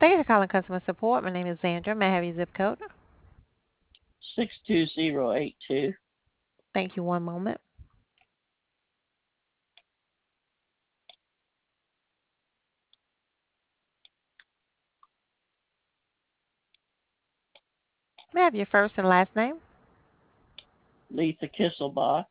Thank you for calling customer support. My name is Sandra. May I have your zip code? 62082. Thank you. One moment. May I have your first and last name? Letha Kisselbaugh.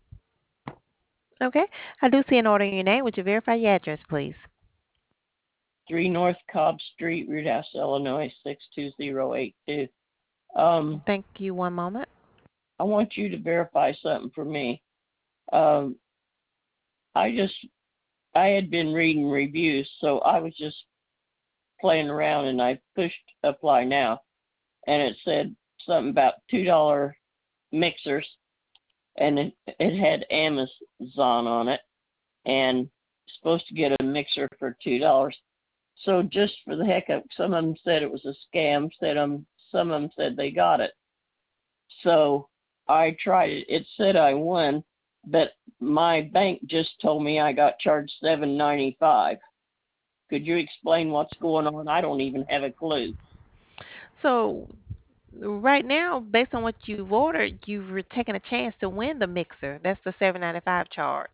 Okay. I do see an order in your name. Would you verify your address, please? 3 North Cobb Street, Roothouse, Illinois, 62082. Um, Thank you. One moment. I want you to verify something for me. Um, I just, I had been reading reviews, so I was just playing around and I pushed apply now, and it said something about $2 mixers, and it had Amazon on it, and supposed to get a mixer for $2. So just for the heck of it, some of them said it was a scam. Some of them said they got it. So I tried it. It said I won, but my bank just told me I got charged $7.95. Could you explain what's going on? I don't even have a clue. So, right now, based on what you've ordered, you've taken a chance to win the mixer. That's the 7.95 charge.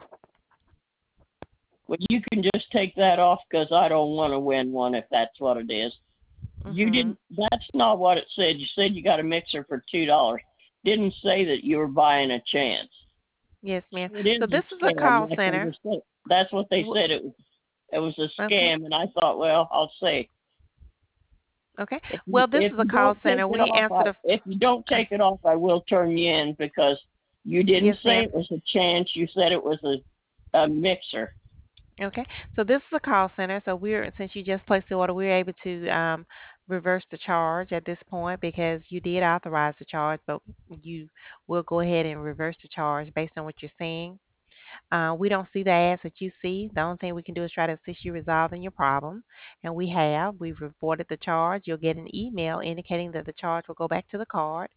Well, you can just take that off because I don't want to win one if that's what it is. You Mhm. didn't. That's not what it said. You said you got a mixer for $2. Didn't say that you were buying a chance. Yes, ma'am. So it So is this is a a scam. call Like they center. were saying. That's what they W- said it was. It was a Okay. scam, and I thought, well, I'll say Okay. if you Well, this if is a you call don't take center. it We off, answer the. if you don't Uh, take it off, I will turn you in because you didn't yes, say ma'am. it was a chance. You said it was a mixer. Okay. So this is a call center. So we're since you just placed the order, we're able to reverse the charge at this point because you did authorize the charge, but you will go ahead and reverse the charge based on what you're seeing. We don't see the ads that you see. The only thing we can do is try to assist you resolving your problem, and we have. We've reported the charge. You'll get an email indicating that the charge will go back to the card.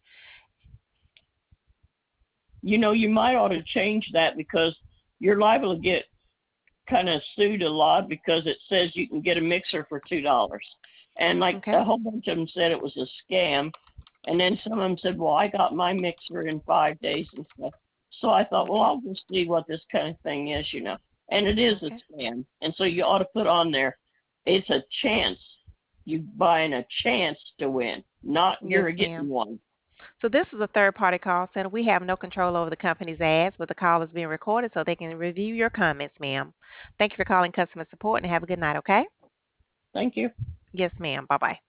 You know, you might ought to change that because you're liable to get kind of sued a lot because it says you can get a mixer for $2. And like Okay. a whole bunch of them said it was a scam. And then some of them said, well, I got my mixer in 5 days and stuff. So I thought, well, Okay. I'll just see what this kind of thing is, you know. And it is a Okay. scam. And so you ought to put on there, it's a chance. You buying a chance to win, not Yes, you're getting ma'am. one. So this is a third-party call center. We have no control over the company's ads, but the call is being recorded so they can review your comments, ma'am. Thank you for calling customer support and have a good night, okay? Thank you. Yes, ma'am. Bye-bye.